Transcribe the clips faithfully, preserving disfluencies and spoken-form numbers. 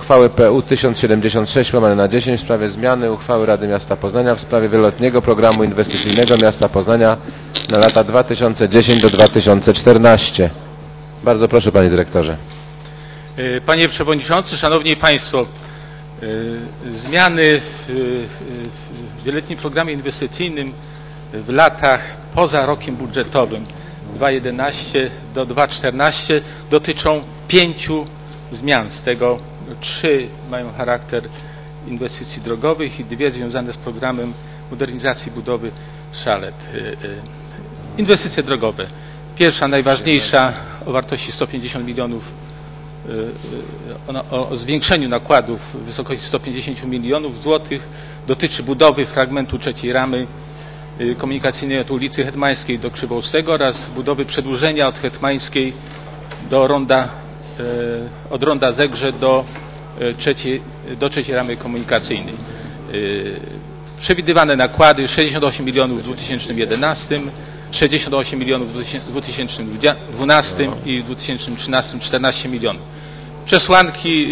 uchwały P U tysiąc siedemdziesiąt sześć łamane na dziesięć w sprawie zmiany uchwały Rady Miasta Poznania w sprawie wieloletniego programu inwestycyjnego Miasta Poznania na lata dwa tysiące dziesiąty do dwa tysiące czternastego. Bardzo proszę, panie dyrektorze. Panie Przewodniczący, Szanowni Państwo, zmiany w wieloletnim programie inwestycyjnym w latach poza rokiem budżetowym dwa tysiące jedenastego do dwa tysiące czternastego dotyczą pięciu zmian, z tego trzy mają charakter inwestycji drogowych i dwie związane z programem modernizacji budowy szalet. Inwestycje drogowe. Pierwsza, najważniejsza, o wartości sto pięćdziesiąt milionów, o, o zwiększeniu nakładów w wysokości sto pięćdziesiąt milionów złotych, dotyczy budowy fragmentu trzeciej ramy komunikacyjnej od ulicy Hetmańskiej do Krzywoustego oraz budowy przedłużenia od Hetmańskiej do ronda, od ronda Zegrze do trzeciej, do trzeciej ramy komunikacyjnej. Przewidywane nakłady sześćdziesiąt osiem milionów w dwa tysiące jedenastym, sześćdziesiąt osiem milionów w dwa tysiące dwunastym i w dwa tysiące trzynastym czternaście milionów. Przesłanki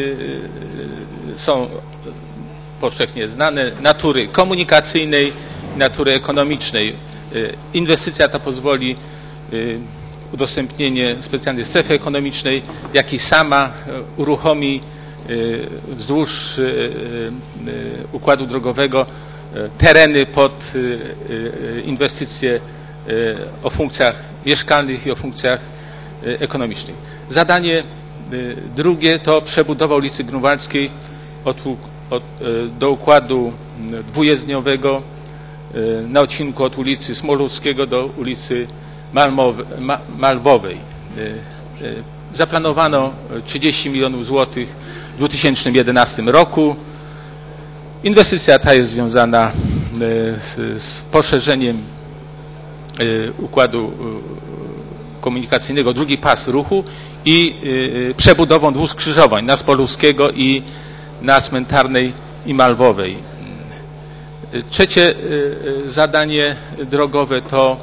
są powszechnie znane, natury komunikacyjnej, natury ekonomicznej. Inwestycja ta pozwoli udostępnienie specjalnej strefy ekonomicznej, jak i sama uruchomi wzdłuż układu drogowego tereny pod inwestycje o funkcjach mieszkalnych i o funkcjach ekonomicznych. Zadanie drugie to przebudowa ulicy Grunwaldzkiej od, od, do układu dwujezdniowego na odcinku od ulicy Smoluchowskiego do ulicy Malmowe, Ma, Malwowej. Zaplanowano trzydzieści milionów złotych w dwa tysiące jedenastym roku. Inwestycja ta jest związana z, z poszerzeniem układu komunikacyjnego, drugi pas ruchu i przebudową dwóch skrzyżowań na Smoluchowskiego i na Cmentarnej i Malwowej. Trzecie zadanie drogowe to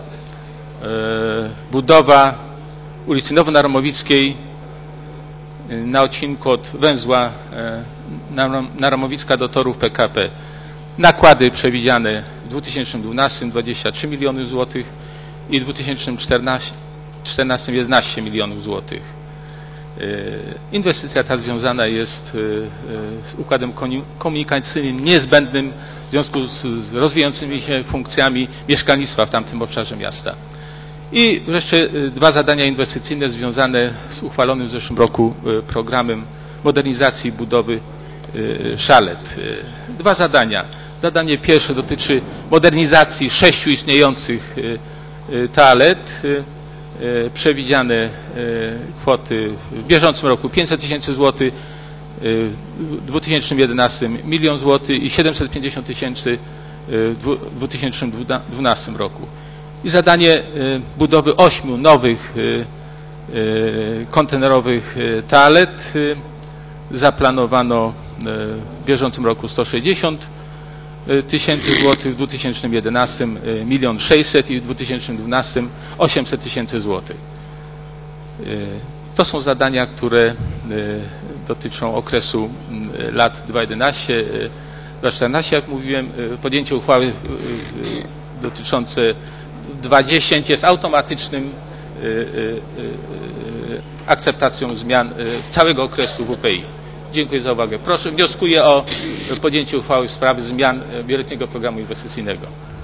budowa ulicy Nowonaramowickiej na odcinku od węzła Naramowicka do torów P K P. Nakłady przewidziane w dwa tysiące dwunastym dwadzieścia trzy miliony złotych i w dwa tysiące czternastym jedenaście milionów złotych. Inwestycja ta związana jest z układem komunikacyjnym niezbędnym w związku z, z rozwijającymi się funkcjami mieszkalnictwa w tamtym obszarze miasta. I wreszcie dwa zadania inwestycyjne związane z uchwalonym w zeszłym roku programem modernizacji budowy szalet. Dwa zadania. Zadanie pierwsze dotyczy modernizacji sześciu istniejących toalet. Przewidziane kwoty w bieżącym roku pięćset tysięcy złotych, w dwa tysiące jedenastym milion złotych i siedemset pięćdziesiąt tysięcy w dwa tysiące dwunastym roku. I zadanie budowy ośmiu nowych kontenerowych toalet. Zaplanowano w bieżącym roku sto sześćdziesiąt tysięcy złotych, w dwa tysiące jedenastym milion sześćset i w dwa tysiące dwunastym osiemset tysięcy złotych. To są zadania, które dotyczą okresu lat dwa tysiące jedenastego do dwa tysiące czternastego. Jak mówiłem, podjęcie uchwały dotyczące dwa tysiące dziesiątego jest automatycznym akceptacją zmian całego okresu W P I. Dziękuję za uwagę. Proszę, wnioskuję o podjęcie uchwały w sprawie zmian wieloletniego programu inwestycyjnego.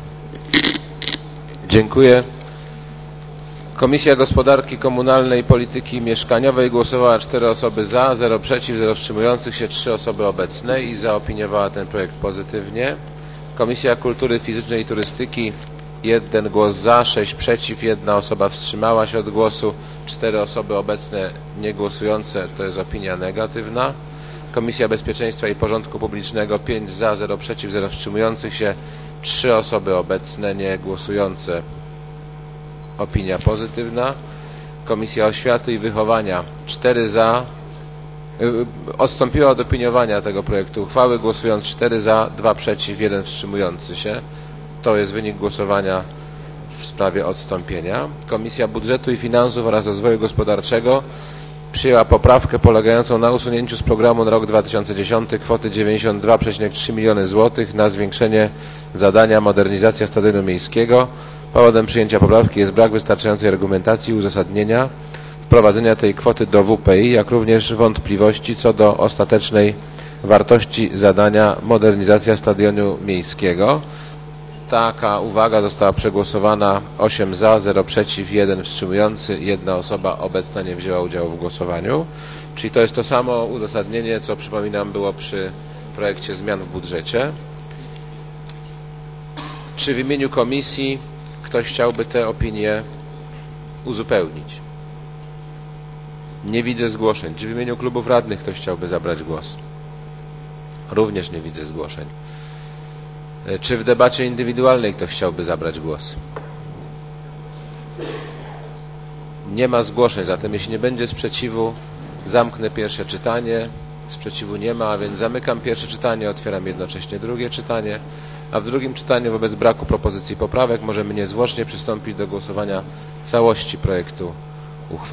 Dziękuję. Komisja Gospodarki Komunalnej i Polityki Mieszkaniowej głosowała cztery osoby za, zero przeciw, zero wstrzymujących się, trzy osoby obecne i zaopiniowała ten projekt pozytywnie. Komisja Kultury Fizycznej i Turystyki jeden głos za, sześć przeciw, jedna osoba wstrzymała się od głosu, cztery osoby obecne niegłosujące, to jest opinia negatywna. Komisja Bezpieczeństwa i Porządku Publicznego pięć za, zero przeciw, zero wstrzymujących się, trzy osoby obecne niegłosujące, opinia pozytywna. Komisja Oświaty i Wychowania cztery za, odstąpiła od opiniowania tego projektu uchwały, głosując cztery za, dwa przeciw, jeden wstrzymujący się. To jest wynik głosowania w sprawie odstąpienia. Komisja Budżetu i Finansów oraz Rozwoju Gospodarczego przyjęła poprawkę polegającą na usunięciu z programu na rok dwa tysiące dziesiąty kwoty dziewięćdziesiąt dwa przecinek trzy miliony złotych na zwiększenie zadania modernizacja stadionu miejskiego. Powodem przyjęcia poprawki jest brak wystarczającej argumentacji i uzasadnienia wprowadzenia tej kwoty do W P I, jak również wątpliwości co do ostatecznej wartości zadania modernizacja stadionu miejskiego. Taka uwaga została przegłosowana osiem za, zero przeciw, jeden wstrzymujący, jedna osoba obecna nie wzięła udziału w głosowaniu. Czyli to jest to samo uzasadnienie, co przypominam było przy projekcie zmian w budżecie. Czy w imieniu komisji ktoś chciałby te opinie uzupełnić? Nie widzę zgłoszeń. Czy w imieniu klubów radnych ktoś chciałby zabrać głos? Również nie widzę zgłoszeń. Czy w debacie indywidualnej ktoś chciałby zabrać głos? Nie ma zgłoszeń, zatem jeśli nie będzie sprzeciwu, zamknę pierwsze czytanie. Sprzeciwu nie ma, a więc zamykam pierwsze czytanie, otwieram jednocześnie drugie czytanie, a w drugim czytaniu wobec braku propozycji poprawek możemy niezwłocznie przystąpić do głosowania całości projektu